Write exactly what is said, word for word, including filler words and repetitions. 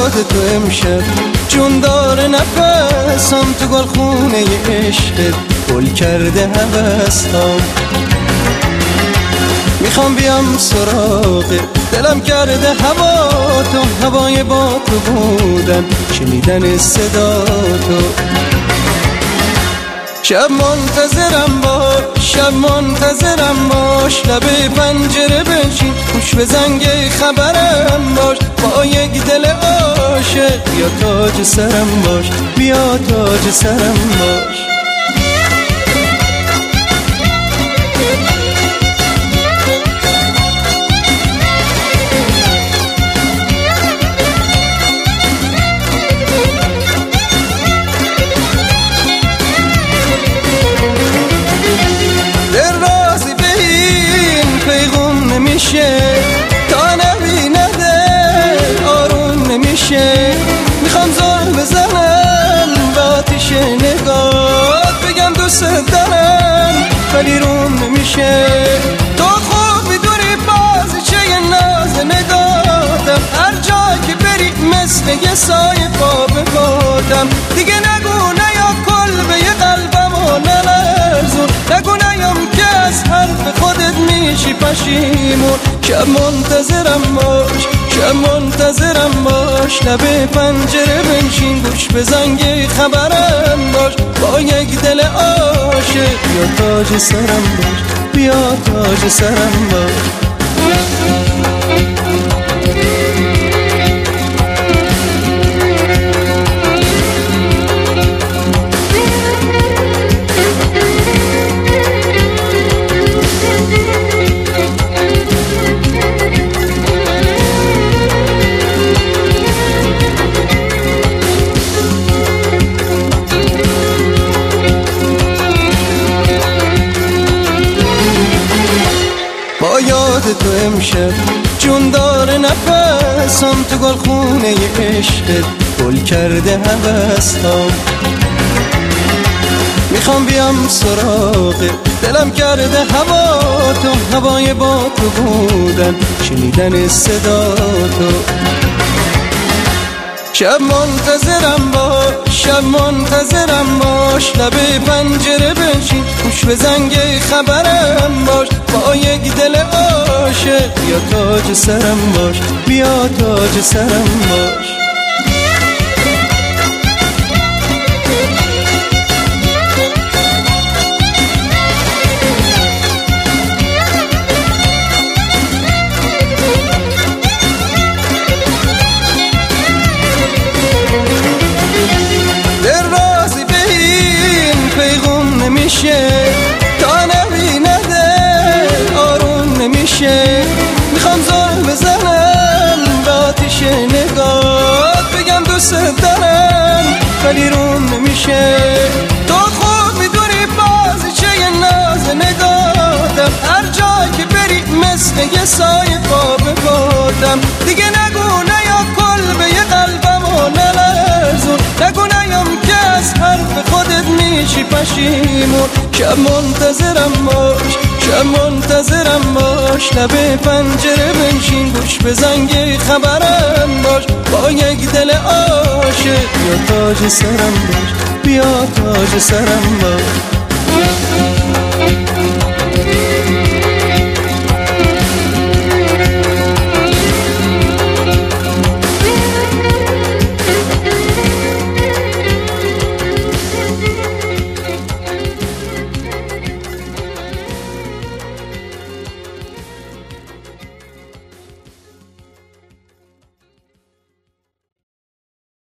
یاد تو امشب جون داره نفسم، تو گلخونه عشقت گل کرده هوسم. میخوام بیام سراغ دلم کرده هوا تو، هوای با تو بودن شنیدن صدا تو. شب منتظرم باش، شب منتظرم باش، لبه پنجره بنشین گوش به زنگ خبرم باش. با یک دل عاشق بیا تاج سرم باش، بیا تاج سرم باش. تا نبینده آروم نمیشه، میخوام زل بزنم به آتیش نگات، بگم دوست دارم ولی روم نمیشه. تو خوب میدونی بازیچه ناز نگاتم، هر جا که بری مثل یه سایه پا ببادم. دیگه نگو نیا کلبه یه قلبم و نلرزون، نگو نیام که از حرف خودت میشی پشیمون. شب منتظرم باش، شب منتظرم باش، لبه پنجره بنشین گوش به زنگ خبرم باش. با یک دل عاشق بیا تاج سرم باش، بیا تاج سرم باش. با یاد تو امشب جون داره نفسم، تو گلخونه عشقت گل کرده هوسم. میخوام بیام سراغ دلم کرده هوا تو، هوای با تو بودن شنیدن صدا تو. شب منتظرم باش، شب منتظرم باش، لبه پنجره بنشین گوش به زنگ خبرم باش. با یک دل عاشق بیا تاج سرم باش، بیا تاج سرم باش. تا نبینده آروم نمیشه، میخوام زل بزنم به آتیش نگات، بگم دوست دارم ولی روم نمیشه. تو خوب میدونی بازیچه ناز نگاتم، هر جا که بری مثل یه سایه پا ببادم. دیگه نگو نیا کلبه یه قلبم و نلرزون، نگو نیام که از حرف خودت میشی پشیمون. شب منتظرم باش، شب منتظرم باش، لبه پنجره بنشین گوش به زنگ خبرم باش. با یک دل عاشق بیا تاج سرم باش، بیا تاج سرم باش.